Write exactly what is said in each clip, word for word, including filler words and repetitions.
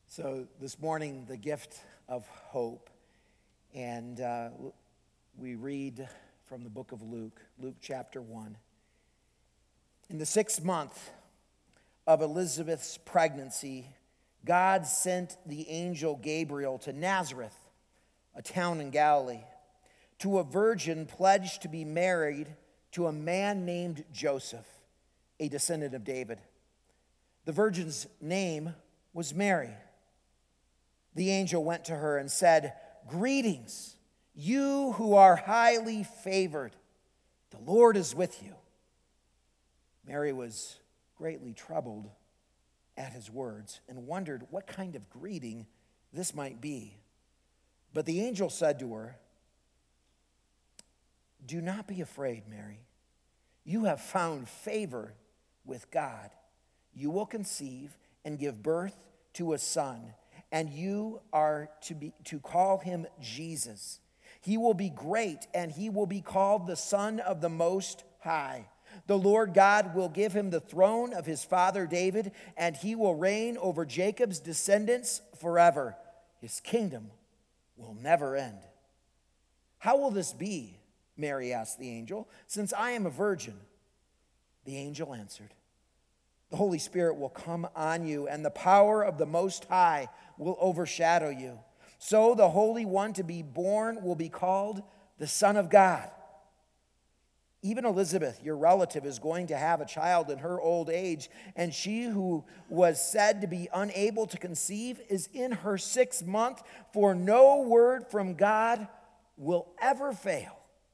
So this morning, the gift of hope, and uh, we read from the book of Luke, Luke chapter one. In the sixth month of Elizabeth's pregnancy, God sent the angel Gabriel to Nazareth, a town in Galilee, to a virgin pledged to be married to a man named Joseph, a descendant of David. The virgin's name was Mary. The angel went to her and said, "Greetings, you who are highly favored. The Lord is with you." Mary was greatly troubled at his words and wondered what kind of greeting this might be. But the angel said to her, "Do not be afraid, Mary. You have found favor with God. You will conceive and give birth to a son, and you are to be to call him Jesus. He will be great, and he will be called the Son of the Most High. The Lord God will give him the throne of his father David, and he will reign over Jacob's descendants forever. His kingdom will never end." "How will this be?" Mary asked the angel, "since I am a virgin?" The angel answered, "The Holy Spirit will come on you, and the power of the Most High will overshadow you. So the Holy One to be born will be called the Son of God. Even Elizabeth, your relative, is going to have a child in her old age, and she who was said to be unable to conceive is in her sixth month, for no word from God will ever fail."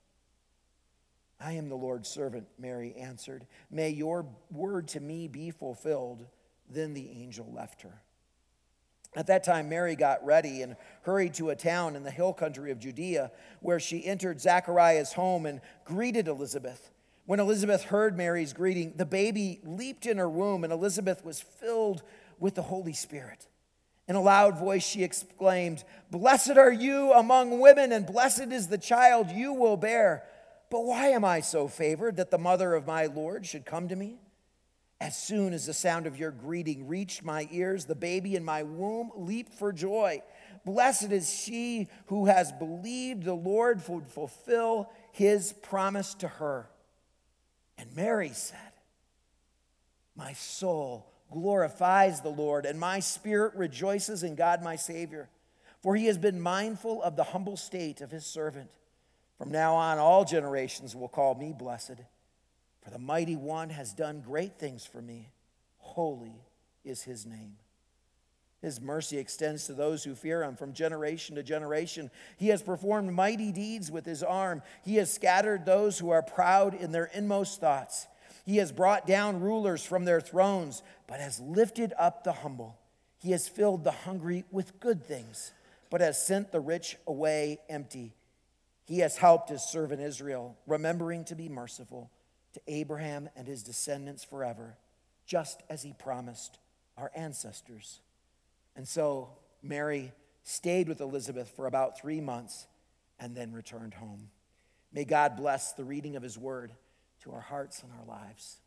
"I am the Lord's servant," Mary answered. "May your word to me be fulfilled." Then the angel left her. At that time, Mary got ready and hurried to a town in the hill country of Judea, where she entered Zechariah's home and greeted Elizabeth. When Elizabeth heard Mary's greeting, the baby leaped in her womb, and Elizabeth was filled with the Holy Spirit. In a loud voice, she exclaimed, "Blessed are you among women, and blessed is the child you will bear. But why am I so favored that the mother of my Lord should come to me? As soon as the sound of your greeting reached my ears, the baby in my womb leaped for joy. Blessed is she who has believed the Lord would fulfill his promise to her." And Mary said, "My soul glorifies the Lord, and my spirit rejoices in God my Savior, for he has been mindful of the humble state of his servant. From now on, all generations will call me blessed. For the Mighty One has done great things for me. Holy is his name. His mercy extends to those who fear him from generation to generation. He has performed mighty deeds with his arm. He has scattered those who are proud in their inmost thoughts. He has brought down rulers from their thrones, but has lifted up the humble. He has filled the hungry with good things, but has sent the rich away empty. He has helped his servant Israel, remembering to be merciful to Abraham and his descendants forever, just as he promised our ancestors." And so Mary stayed with Elizabeth for about three months and then returned home. May God bless the reading of his word to our hearts and our lives.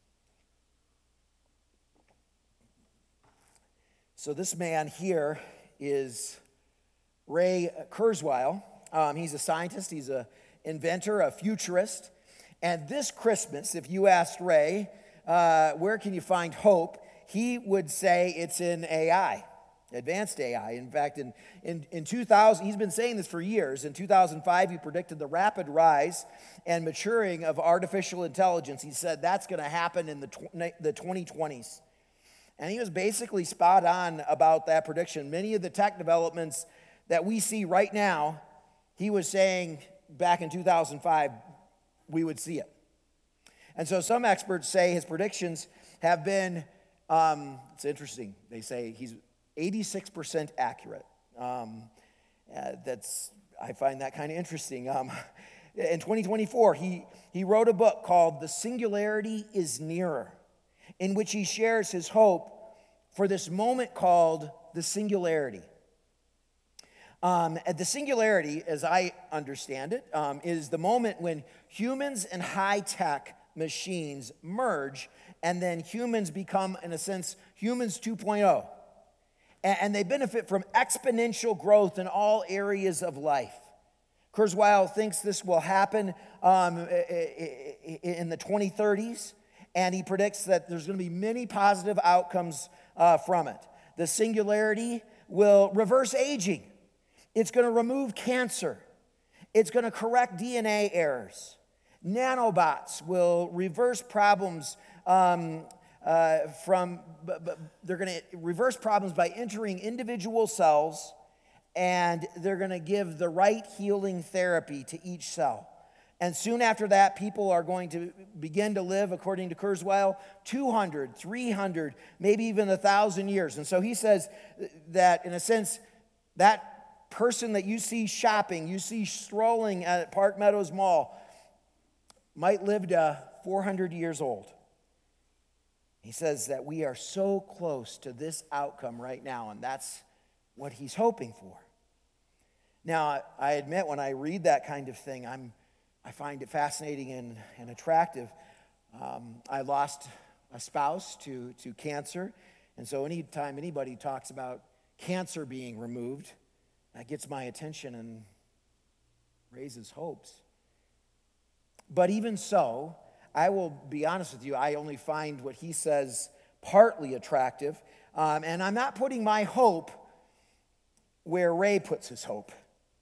So this man here is Ray Kurzweil. Um, he's a scientist, he's an inventor, a futurist. And this Christmas, if you asked Ray, uh, where can you find hope, he would say it's in A I, advanced A I. In fact, in, in, in two thousand, he's been saying this for years. In two thousand five, he predicted the rapid rise and maturing of artificial intelligence. He said that's going to happen in the, tw- the twenty twenties. And he was basically spot on about that prediction. Many of the tech developments that we see right now, he was saying back in two thousand five, we would see it. And so some experts say his predictions have been, um, it's interesting, they say he's eighty-six percent accurate. Um, uh, that's, I find that kind of interesting. Um, in twenty twenty-four, he, he wrote a book called "The Singularity is Nearer," in which he shares his hope for this moment called the singularity. Um, the singularity, as I understand it, um, is the moment when humans and high-tech machines merge, and then humans become, in a sense, humans two point oh. and they benefit from exponential growth in all areas of life. Kurzweil thinks this will happen um, in the twenty thirties, and he predicts that there's going to be many positive outcomes uh, from it. The singularity will reverse aging. It's going to remove cancer. It's going to correct D N A errors. Nanobots will reverse problems um, uh, from, but, but they're going to reverse problems by entering individual cells, and they're going to give the right healing therapy to each cell. And soon after that, people are going to begin to live, according to Kurzweil, two hundred, three hundred, maybe even one thousand years. And so he says that, in a sense, that person that you see shopping, you see strolling at Park Meadows Mall, might live to four hundred years old. He says that we are so close to this outcome right now, and that's what he's hoping for. Now, I admit when I read that kind of thing, I'm I find it fascinating and, and attractive. Um, I lost a spouse to, to cancer, and so anytime anybody talks about cancer being removed, that gets my attention and raises hopes. But even so, I will be honest with you, I only find what he says partly attractive, um, and I'm not putting my hope where Ray puts his hope.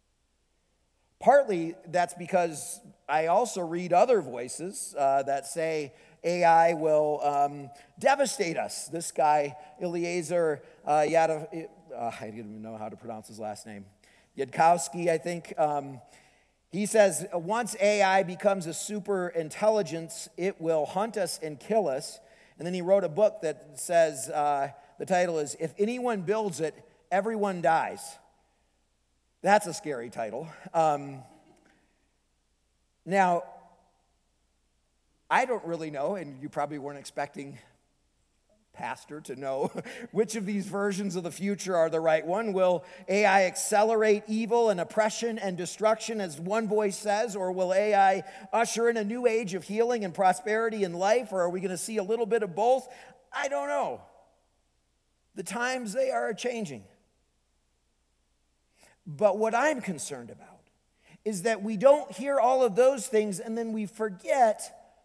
Partly that's because I also read other voices uh, that say A I will um, devastate us. This guy, Eliezer uh, Yada, uh, I don't even know how to pronounce his last name, Yudkowsky, I think. Um, he says, once A I becomes a super intelligence, it will hunt us and kill us. And then he wrote a book that says, uh, the title is, If Anyone Builds It, Everyone Dies. That's a scary title. Um, now, I don't really know, and you probably weren't expecting pastor to know which of these versions of the future are the right one. Will A I accelerate evil and oppression and destruction, as one voice says, or will A I usher in a new age of healing and prosperity in life, or are we going to see a little bit of both? I don't know. The times, they are changing. But what I'm concerned about is that we don't hear all of those things and then we forget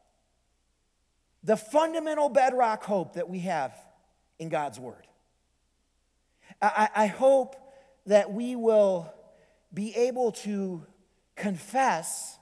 the fundamental bedrock hope that we have in God's Word. I, I hope that we will be able to confess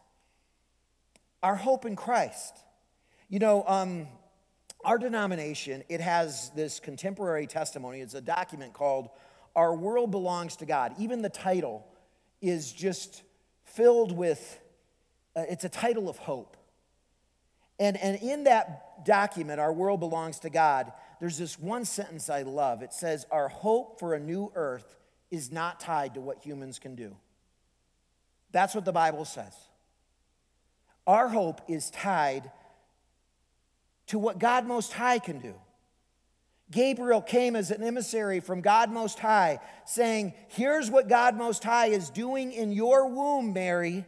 our hope in Christ. You know, um, our denomination, it has this contemporary testimony. It's a document called Our World Belongs to God. Even the title is just filled with, uh, it's a title of hope. And, and in that document, Our World Belongs to God, there's this one sentence I love. It says, our hope for a new earth is not tied to what humans can do. That's what the Bible says. Our hope is tied to what God Most High can do. Gabriel came as an emissary from God Most High, saying, here's what God Most High is doing in your womb, Mary.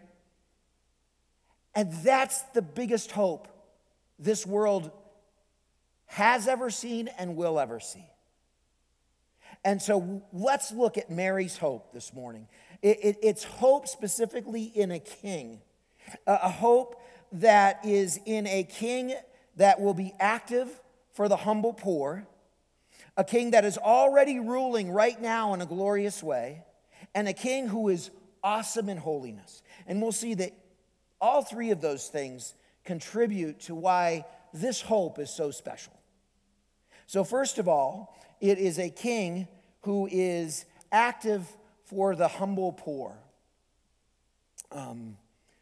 And that's the biggest hope this world has ever seen and will ever see. And so let's look at Mary's hope this morning. It, it, it's hope specifically in a king, a, a hope that is in a king that will be active for the humble poor, a king that is already ruling right now in a glorious way, and a king who is awesome in holiness. And we'll see that all three of those things contribute to why this hope is so special. So first of all, it is a king who is active for the humble poor. Um,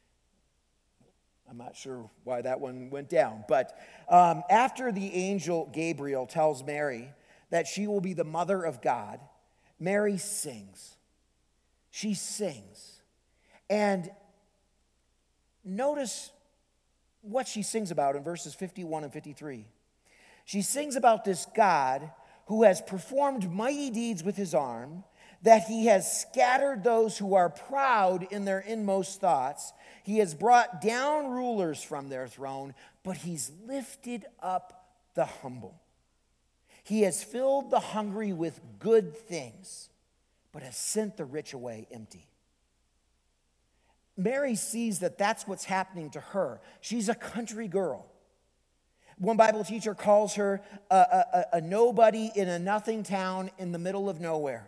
I'm not sure why that one went down, but um, after the angel Gabriel tells Mary that she will be the mother of God, Mary sings. She sings. And notice what she sings about in verses fifty-one and fifty-three. She sings about this God who has performed mighty deeds with his arm, that he has scattered those who are proud in their inmost thoughts. He has brought down rulers from their throne, but he's lifted up the humble. He has filled the hungry with good things, but has sent the rich away empty. Mary sees that that's what's happening to her. She's a country girl. One Bible teacher calls her a, a, a nobody in a nothing town in the middle of nowhere.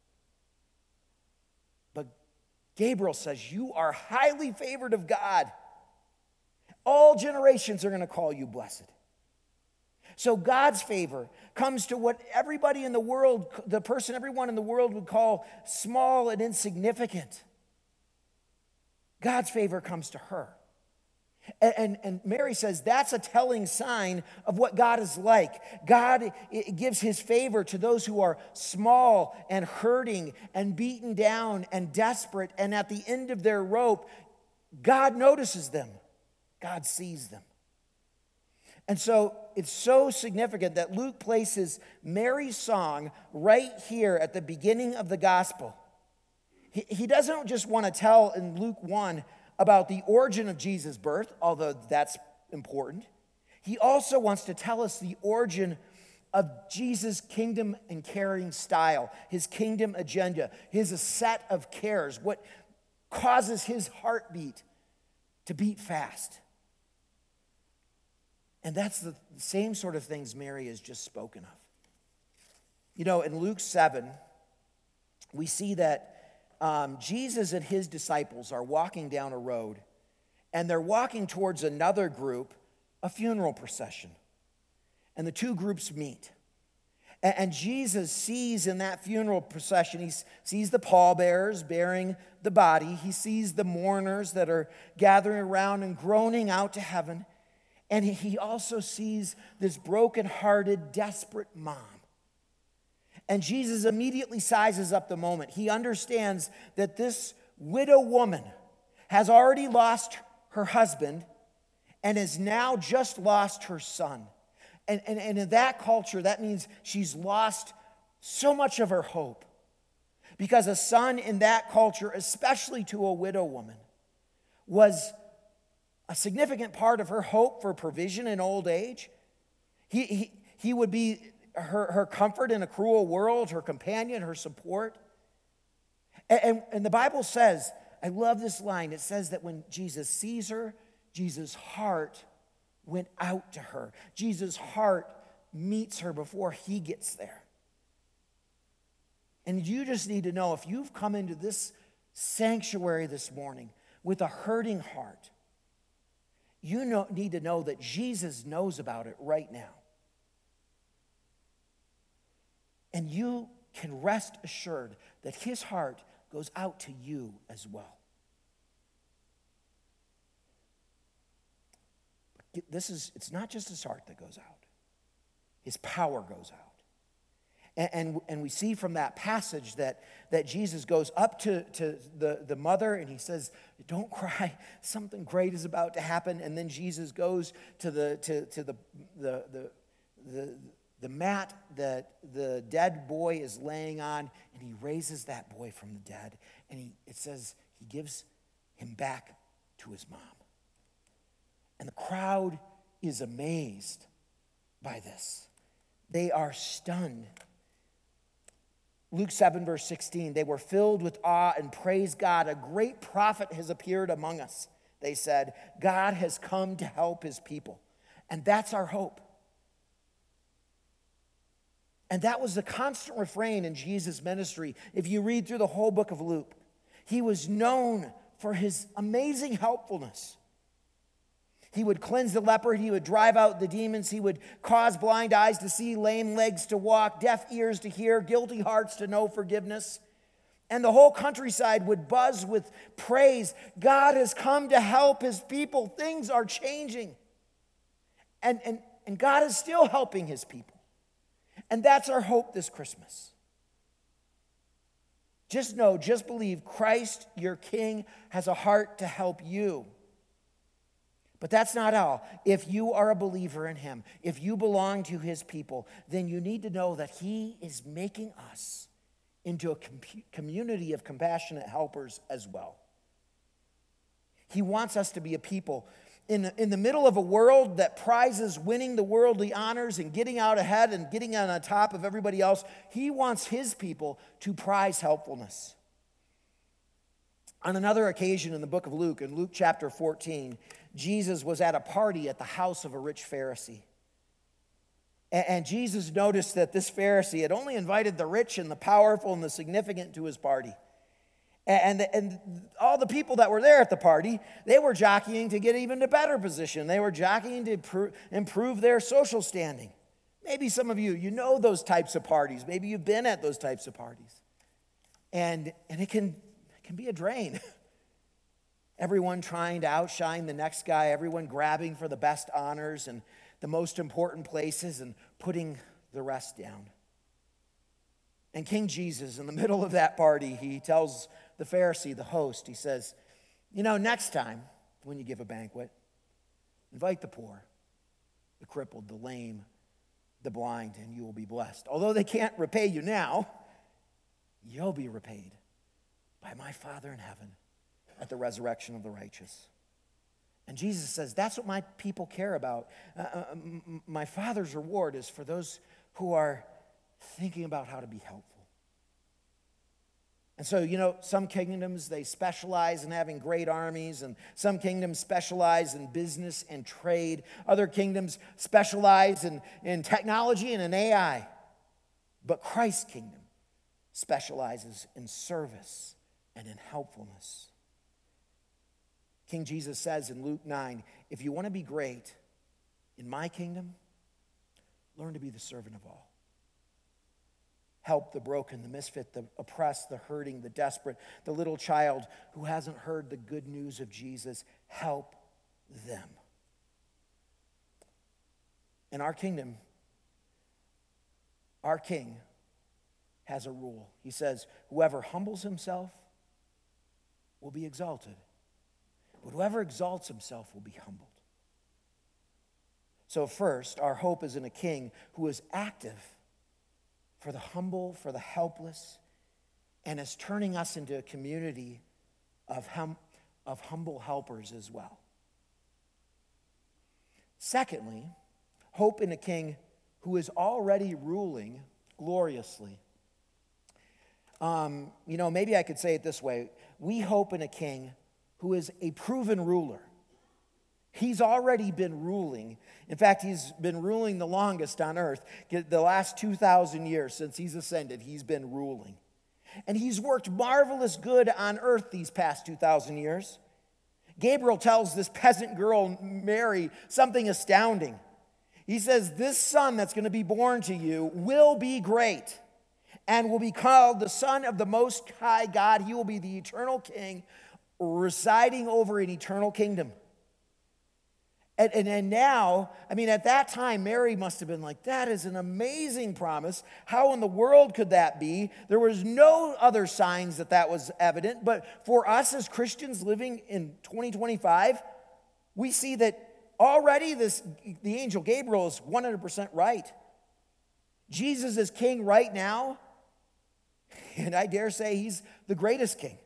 But Gabriel says, you are highly favored of God. All generations are going to call you blessed. So God's favor comes to what everybody in the world, the person everyone in the world would call small and insignificant. God's favor comes to her. And, and, and Mary says that's a telling sign of what God is like. God gives his favor to those who are small and hurting and beaten down and desperate. And at the end of their rope, God notices them. God sees them. And so it's so significant that Luke places Mary's song right here at the beginning of the gospel. He, he doesn't just want to tell in Luke one about the origin of Jesus' birth, although that's important. He also wants to tell us the origin of Jesus' kingdom and caring style, his kingdom agenda, his set of cares, what causes his heartbeat to beat fast. And that's the same sort of things Mary has just spoken of. You know, in Luke seven, we see that Um, Jesus and his disciples are walking down a road, and they're walking towards another group, a funeral procession. And the two groups meet. And, and Jesus sees in that funeral procession, he sees the pallbearers bearing the body. He sees the mourners that are gathering around and groaning out to heaven. And he also sees this broken-hearted, desperate mom. And Jesus immediately sizes up the moment. He understands that this widow woman has already lost her husband and has now just lost her son. And, and, and in that culture, that means she's lost so much of her hope. Because a son in that culture, especially to a widow woman, was a significant part of her hope for provision in old age. He, he, he would be Her, her comfort in a cruel world, her companion, her support. And, and, and the Bible says, I love this line, it says that when Jesus sees her, Jesus' heart went out to her. Jesus' heart meets her before he gets there. And you just need to know, if you've come into this sanctuary this morning with a hurting heart, you know, need to know that Jesus knows about it right now. And you can rest assured that his heart goes out to you as well. This is, it's not just his heart that goes out. His power goes out. And, and, and we see from that passage that, that Jesus goes up to, to the, the mother and he says, don't cry, something great is about to happen. And then Jesus goes to the, to, to the, the, the, the the mat that the dead boy is laying on, and he raises that boy from the dead. And he, it says he gives him back to his mom. And the crowd is amazed by this. They are stunned. Luke seven, verse sixteen, they were filled with awe and praised God. A great prophet has appeared among us, they said. God has come to help his people. And that's our hope. And that was the constant refrain in Jesus' ministry. If you read through the whole book of Luke, he was known for his amazing helpfulness. He would cleanse the leper. He would drive out the demons. He would cause blind eyes to see, lame legs to walk, deaf ears to hear, guilty hearts to know forgiveness. And the whole countryside would buzz with praise. God has come to help his people. Things are changing. And, and, and God is still helping his people. And that's our hope this Christmas. Just know, just believe Christ, your King, has a heart to help you. But that's not all. If you are a believer in him, if you belong to his people, then you need to know that he is making us into a com- community of compassionate helpers as well. He wants us to be a people in, in the middle of a world that prizes winning the worldly honors and getting out ahead and getting on top of everybody else, he wants his people to prize helpfulness. On another occasion in the book of Luke, in Luke chapter fourteen, Jesus was at a party at the house of a rich Pharisee. And Jesus noticed that this Pharisee had only invited the rich and the powerful and the significant to his party. And, and all the people that were there at the party, they were jockeying to get even a better position. They were jockeying to improve their social standing. Maybe some of you, you know those types of parties. Maybe you've been at those types of parties. And, and it can, it can be a drain. Everyone trying to outshine the next guy, everyone grabbing for the best honors and the most important places and putting the rest down. And King Jesus, in the middle of that party, he tells the Pharisee, the host, he says, you know, next time when you give a banquet, invite the poor, the crippled, the lame, the blind, and you will be blessed. Although they can't repay you now, you'll be repaid by my Father in heaven at the resurrection of the righteous. And Jesus says, that's what my people care about. Uh, uh, m- my Father's reward is for those who are thinking about how to be helpful. And so, you know, some kingdoms, they specialize in having great armies, and some kingdoms specialize in business and trade. Other kingdoms specialize in, in technology and in A I. But Christ's kingdom specializes in service and in helpfulness. King Jesus says in Luke nine, if you want to be great in my kingdom, learn to be the servant of all. Help the broken, the misfit, the oppressed, the hurting, the desperate, the little child who hasn't heard the good news of Jesus. Help them. In our kingdom, our king has a rule. He says, whoever humbles himself will be exalted, but whoever exalts himself will be humbled. So first, our hope is in a king who is active for the humble, for the helpless, and is turning us into a community of, hum, of humble helpers as well. Secondly, hope in a king who is already ruling gloriously. Um, you know, maybe I could say it this way. We hope in a king who is a proven ruler. He's already been ruling. In fact, he's been ruling the longest on earth. The last two thousand years since he's ascended, he's been ruling. And he's worked marvelous good on earth these past two thousand years. Gabriel tells this peasant girl, Mary, something astounding. He says, this son that's going to be born to you will be great and will be called the Son of the Most High God. He will be the eternal king residing over an eternal kingdom. And, and, and now, I mean, at that time, Mary must have been like, that is an amazing promise. How in the world could that be? There was no other signs that that was evident. But for us as Christians living in twenty twenty-five, we see that already this, the angel Gabriel is one hundred percent right. Jesus is king right now. And I dare say he's the greatest king.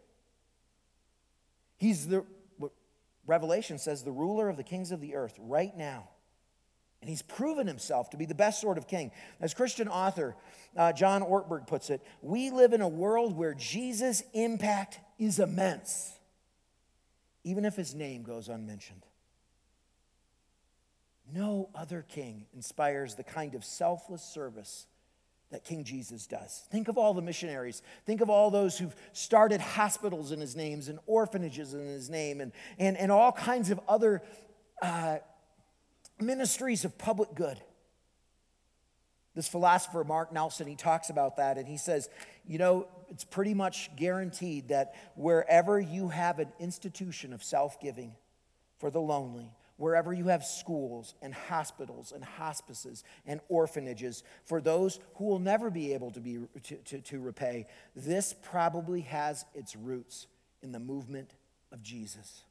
He's the... Revelation says the ruler of the kings of the earth right now. And he's proven himself to be the best sort of king. As Christian author uh, John Ortberg puts it, we live in a world where Jesus' impact is immense, even if his name goes unmentioned. No other king inspires the kind of selfless service that King Jesus does. Think of all the missionaries. Think of all those who've started hospitals in his name and orphanages in his name and, and, and all kinds of other uh, ministries of public good. This philosopher, Mark Nelson, he talks about that, and he says, you know, it's pretty much guaranteed that wherever you have an institution of self-giving for the lonely, wherever you have schools and hospitals and hospices and orphanages for those who will never be able to be to, to, to repay, this probably has its roots in the movement of Jesus.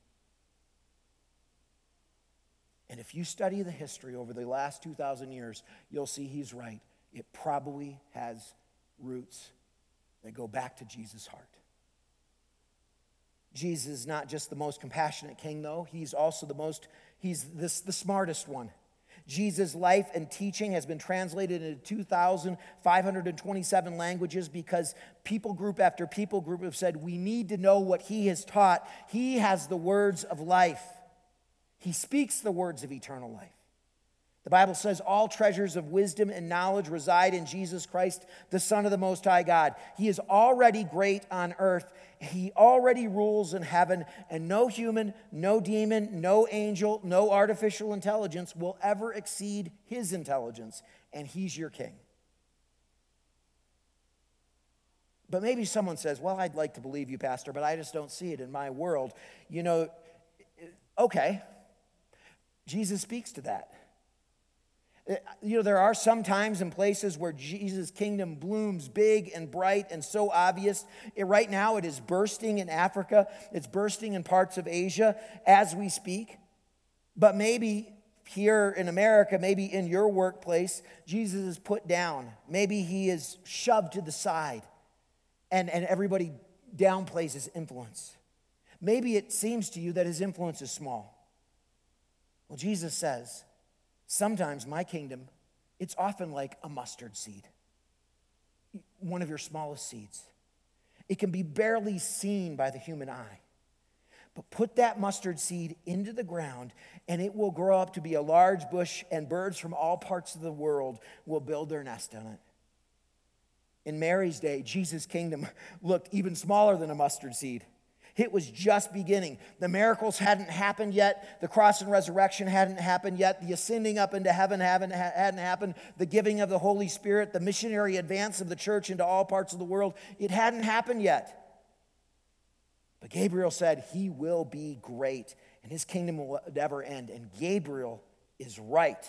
And if you study the history over the last two thousand years, you'll see he's right. It probably has roots that go back to Jesus' heart. Jesus is not just the most compassionate king, though. He's also the most He's this, the smartest one. Jesus' life and teaching has been translated into two thousand five hundred twenty-seven languages because people group after people group have said, we need to know what he has taught. He has the words of life. He speaks the words of eternal life. The Bible says all treasures of wisdom and knowledge reside in Jesus Christ, the Son of the Most High God. He is already great on earth. He already rules in heaven, and no human, no demon, no angel, no artificial intelligence will ever exceed his intelligence, and he's your king. But maybe someone says, well, I'd like to believe you, Pastor, but I just don't see it in my world. You know, okay, Jesus speaks to that. You know, there are some times and places where Jesus' kingdom blooms big and bright and so obvious. It, right now, it is bursting in Africa. It's bursting in parts of Asia as we speak. But maybe here in America, maybe in your workplace, Jesus is put down. Maybe he is shoved to the side and, and everybody downplays his influence. Maybe it seems to you that his influence is small. Well, Jesus says, sometimes my kingdom, it's often like a mustard seed, one of your smallest seeds. It can be barely seen by the human eye. But put that mustard seed into the ground, and it will grow up to be a large bush, and birds from all parts of the world will build their nest on it. In Mary's day, Jesus' kingdom looked even smaller than a mustard seed. It was just beginning. The miracles hadn't happened yet. The cross and resurrection hadn't happened yet. The ascending up into heaven hadn't happened. The giving of the Holy Spirit, the missionary advance of the church into all parts of the world, it hadn't happened yet. But Gabriel said, he will be great, and his kingdom will never end. And Gabriel is right.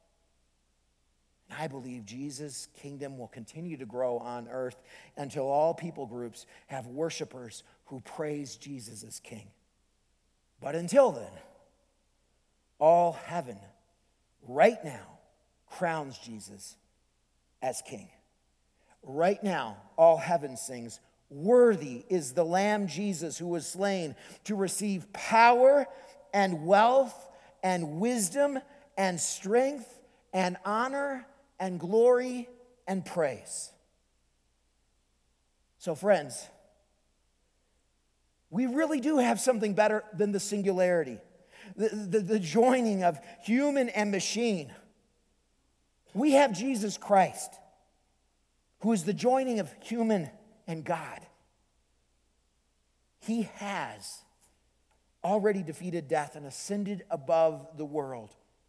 And I believe Jesus' kingdom will continue to grow on earth until all people groups have worshipers who praise Jesus as king. But until then, all heaven right now crowns Jesus as king. Right now, all heaven sings, worthy is the Lamb Jesus who was slain to receive power and wealth and wisdom and strength and honor and glory and praise. So friends, we really do have something better than the singularity, the, the, the joining of human and machine. We have Jesus Christ, who is the joining of human and God. He has already defeated death and ascended above the world.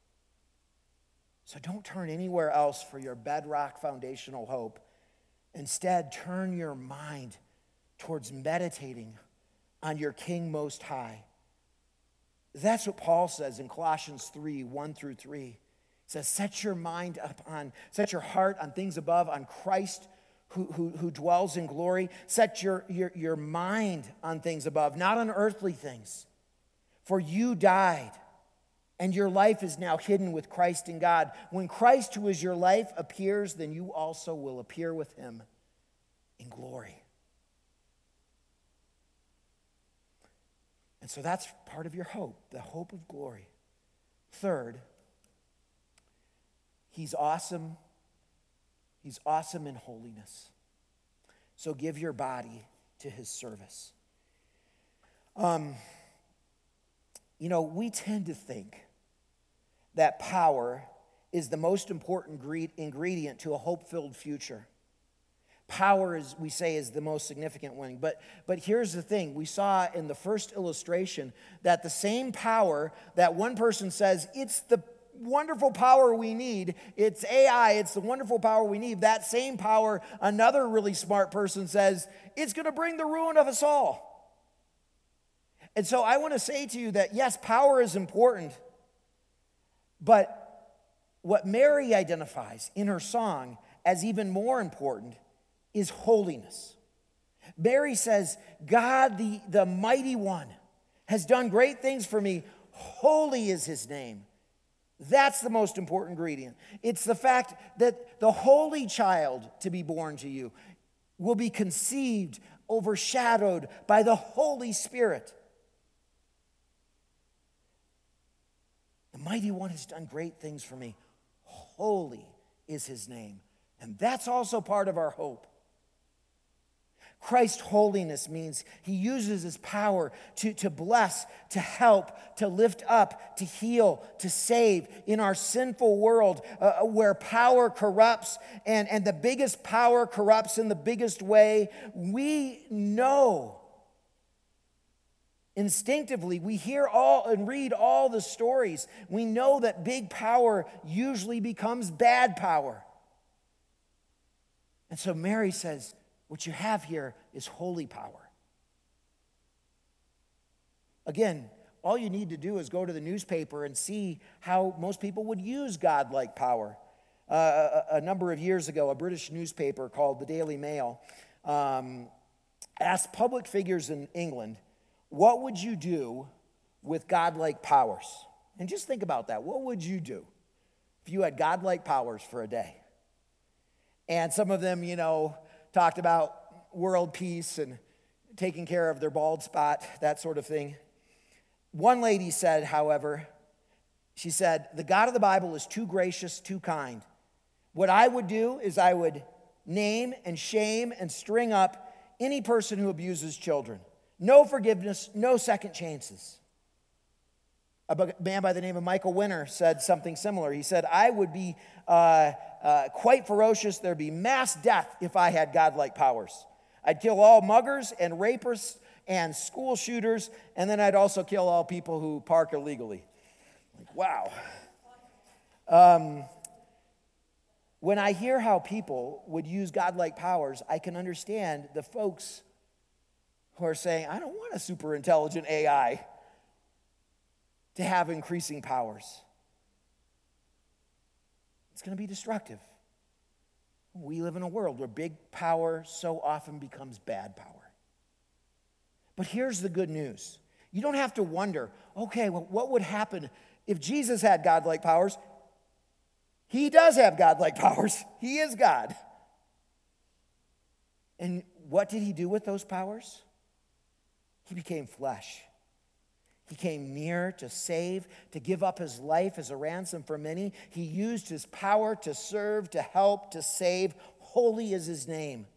So don't turn anywhere else for your bedrock foundational hope. Instead, turn your mind towards meditating on your King Most High. That's what Paul says in Colossians three, one through three. He says, set your mind up on, set your heart on things above, on Christ who, who, who dwells in glory. Set your, your, your mind on things above, not on earthly things. For you died, and your life is now hidden with Christ in God. When Christ, who is your life, appears, then you also will appear with him in glory. And so that's part of your hope, the hope of glory. Third, he's awesome. He's awesome in holiness. So give your body to his service. Um, you know, we tend to think that power is the most important ingredient to a hope-filled future. Power, is, we say, is the most significant one. But, but here's the thing. We saw in the first illustration that the same power that one person says, it's the wonderful power we need, it's A I, it's the wonderful power we need, that same power, another really smart person says, it's going to bring the ruin of us all. And so I want to say to you that, yes, power is important, but what Mary identifies in her song as even more important is holiness. Mary says, God, the, the mighty one, has done great things for me. Holy is his name. That's the most important ingredient. It's the fact that the holy child to be born to you will be conceived, overshadowed by the Holy Spirit. mighty one has done great things for me. Holy is his name. And that's also part of our hope. Christ's holiness means he uses his power to, to bless, to help, to lift up, to heal, to save in our sinful world uh, where power corrupts and, and the biggest power corrupts in the biggest way. We know instinctively, we hear all and read all the stories. We know that big power usually becomes bad power. And so Mary says, what you have here is holy power. Again, all you need to do is go to the newspaper and see how most people would use God-like power. Uh, a, a number of years ago, a British newspaper called the Daily Mail um, asked public figures in England, what would you do with God-like powers? And just think about that. What would you do if you had God-like powers for a day? And some of them, you know, talked about world peace and taking care of their bald spot, that sort of thing. One lady said, however, she said, the God of the Bible is too gracious, too kind. What I would do is I would name and shame and string up any person who abuses children. No forgiveness, no second chances. A man by the name of Michael Winner said something similar. He said, I would be uh, uh, quite ferocious. There'd be mass death if I had godlike powers. I'd kill all muggers and rapists and school shooters, and then I'd also kill all people who park illegally. Like, wow. Um, when I hear how people would use godlike powers, I can understand the folks who are saying, I don't want a super intelligent A I to have increasing powers. It's going to be destructive. We live in a world where big power so often becomes bad power. But here's the good news. You don't have to wonder, okay, well, what would happen if Jesus had godlike powers? He does have godlike powers. He is God. And what did he do with those powers? He became flesh. He came near to save, to give up his life as a ransom for many. He used his power to serve, to help, to save. Holy is his name.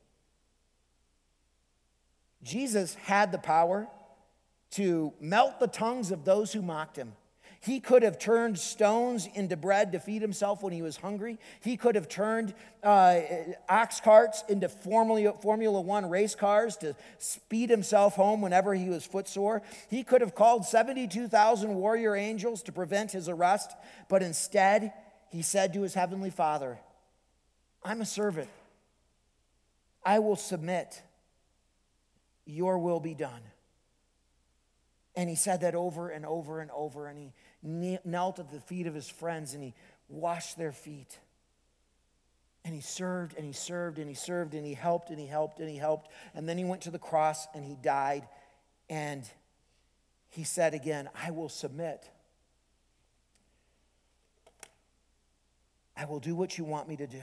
Jesus had the power to melt the tongues of those who mocked him. He could have turned stones into bread to feed himself when he was hungry. He could have turned uh, ox carts into Formula, Formula One race cars to speed himself home whenever he was footsore. He could have called seventy-two thousand warrior angels to prevent his arrest. But instead, he said to his heavenly Father, I'm a servant. I will submit. Your will be done. And he said that over and over and over, and he knelt at the feet of his friends, and he washed their feet. And he served, and he served, and he served, and he helped, and he helped, and he helped. And then he went to the cross, and he died, and he said again, I will submit. I will do what you want me to do.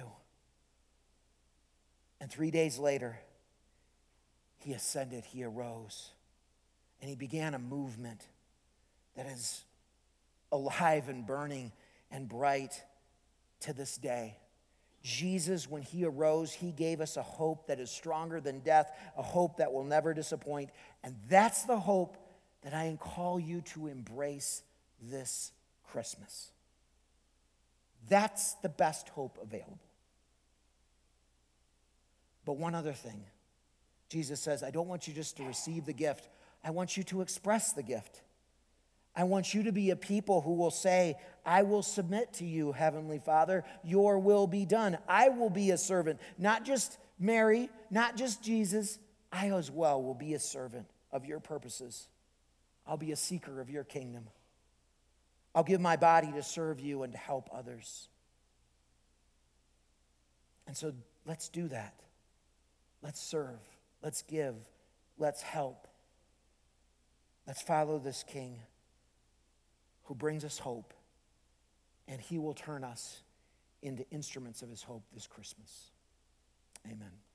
And three days later, he ascended, he arose. And he began a movement that is alive and burning and bright to this day. Jesus, when he arose, he gave us a hope that is stronger than death, a hope that will never disappoint. And that's the hope that I call you to embrace this Christmas. That's the best hope available. But one other thing. Jesus says, I don't want you just to receive the gift. I want you to express the gift. I want you to be a people who will say, I will submit to you, Heavenly Father. Your will be done. I will be a servant. Not just Mary, not just Jesus. I as well will be a servant of your purposes. I'll be a seeker of your kingdom. I'll give my body to serve you and to help others. And so let's do that. Let's serve. Let's give. Let's help. Let's follow this King who brings us hope, and he will turn us into instruments of his hope this Christmas. Amen.